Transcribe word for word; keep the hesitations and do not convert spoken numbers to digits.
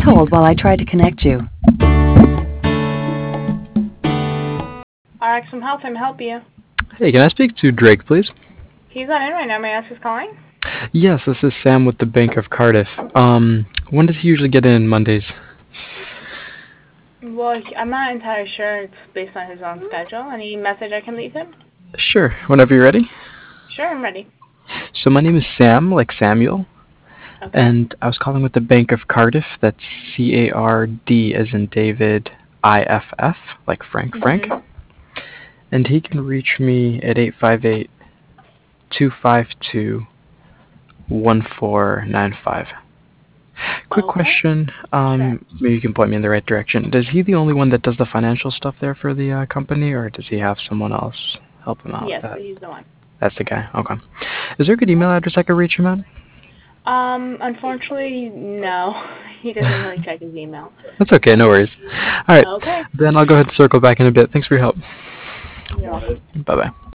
hold while I try to connect you. R X from Health, I'm help you. Hey, can I speak to Drake, please? He's not in right now. May I ask who's calling? Yes, this is Sam with the Bank of Cardiff. Um, when does he usually get in Mondays? Well, I'm not entirely sure. It's based on his own schedule. Any message I can leave him? Sure, whenever you're ready. Sure, I'm ready. So my name is Sam, like Samuel, Okay. and I was calling with the Bank of Cardiff. That's C A R D as in David, I F F, like Frank Frank. Mm-hmm. And he can reach me at eight five eight, two five two, one four nine five. Quick Okay. question, um, Sure. maybe you can point me in the right direction. Is he the only one that does the financial stuff there for the uh, company, or does he have someone else help him out Yes, with that? he's the one. That's the guy, okay. Is there a good email address I could reach him at? Um, unfortunately, no. He doesn't really check his email. That's okay, no worries. Alright, Okay. then I'll go ahead and circle back in a bit. Thanks for your help. You're welcome. Bye-bye.